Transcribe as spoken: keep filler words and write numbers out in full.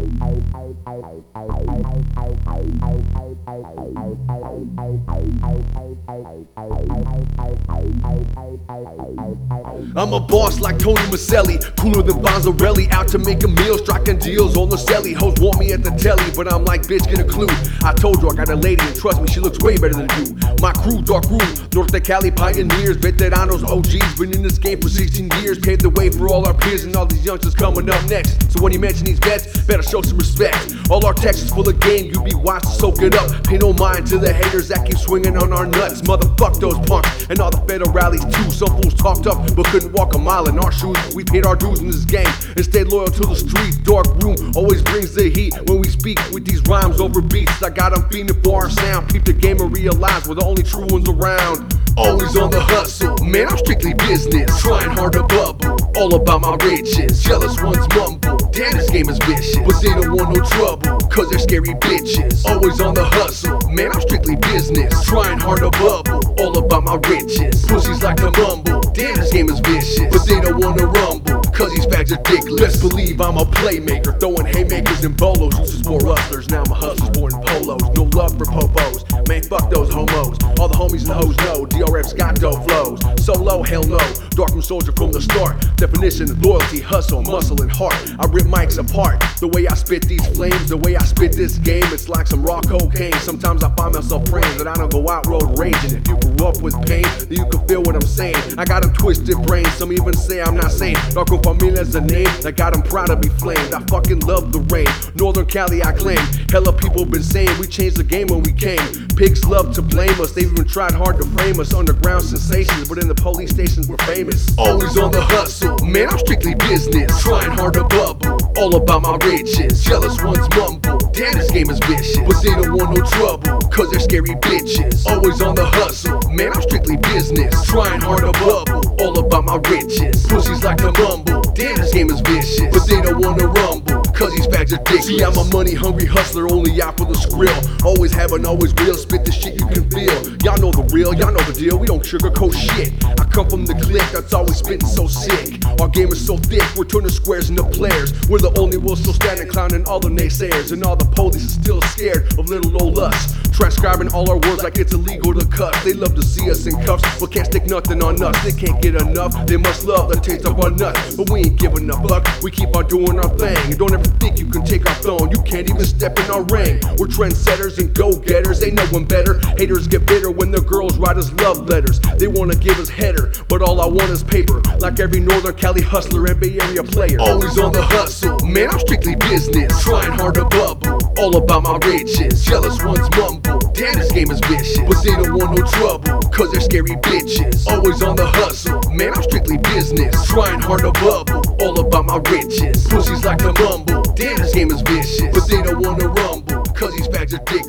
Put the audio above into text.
I'm a boss like Tony Maselli, cooler than Bonzarelli, out to make a meal, striking deals on the celly. Hoes want me at the telly, but I'm like, bitch, get a clue. I told you I got a lady, and trust me, she looks way better than you. My crew, dark room, North of Cali pioneers, veteranos, O Gs, been in this game for sixteen years, paved the way for all our peers and all these youngsters coming up next. So when you mention these vets, better show some respect. All our texts full of game, you be wise to soak it up. Pay no mind to the haters that keep swinging on our nuts. Motherfuck those punks and all the federal rallies too. Some fools talked up but couldn't walk a mile in our shoes. We paid our dues in this game and stayed loyal to the streets. Dark room always brings the heat when we speak with these rhymes over beats. I got them feeding for our sound. Peep the game and realize we're the only true ones around. Always on the hustle, man, I'm strictly business. Trying hard to bubble, all about my riches. Jealous ones mumble, damn this game is vicious. But they don't want no trouble, cause they're scary bitches. Always on the hustle, man, I'm strictly business. Trying hard to bubble, all about my riches. Pussies like to mumble, damn this game is vicious. But they don't wanna rumble, cause these fags are dickless. Best believe I'm a playmaker, throwing haymakers and bolos. Used to sport rustlers, now my hustler's born in polos. No love for popos, man, fuck those homos. All the homies and hoes know, D R F's got dope flows. Solo, hell no, darkroom soldier from the start. Definition, loyalty, hustle, muscle, and heart. I rip mics apart, the way I spit these flames, the way I spit this game, it's like some raw cocaine. Sometimes I find myself praying that I don't go out road raging. If you grew up with pain, then you can feel what I'm saying. I got them twisted brains, some even say I'm not sane. Darkroom Familia's a name that got them proud to be flamed. I fucking love the rain, Northern Cali I claim. Hella people been saying we changed the game when we came. Pigs love to blame us, they've even tried hard to frame us. Underground sensations, but in the police stations we're famous. Always on the hustle, man, I'm strictly business. Trying hard to bubble, all about my riches. Jealous ones mumble, damn this game is vicious. But they don't want no trouble, cause they're scary bitches. Always on the hustle, man, I'm strictly business. Trying hard to bubble, all about my riches. Pussies like to mumble, damn this game is vicious. But they don't wanna rumble, cause these fags are dicks. See, I'm a money hungry hustler, only out for the skrill. Always having, always real, spit the shit you can feel. Y'all know the real, y'all know the deal, we don't sugarcoat shit. I come from the clique that's always spitting so sick. Our game is so thick, we're turning squares into players. We're the only ones still standing, clowning all the naysayers. And all the police are still scared of little old us. Transcribing all our words like it's illegal to cuss. They love to see us in cuffs, but can't stick nothing on us. They can't get enough, they must love the taste of our nuts. But we ain't giving up, fuck, we keep on doing our thing. And don't ever think you can take our throne, you can't even step in our ring. We're trendsetters and go-getters, ain't no one better. Haters get bitter when the girls write us love letters. They wanna give us header, but all I want is paper. Like every Northern Cali hustler and Bay Area player. Always on the hustle, man, I'm strictly business. Trying hard to bubble, all about my riches. Jealous ones mumble, damn this game is vicious. But they don't want no trouble, cause they're scary bitches. Always on the hustle, man, I'm strictly business. Trying hard to bubble, all about my riches. Pussies like to mumble, damn this game is vicious. But they don't wanna rumble, cause these fags are dicks.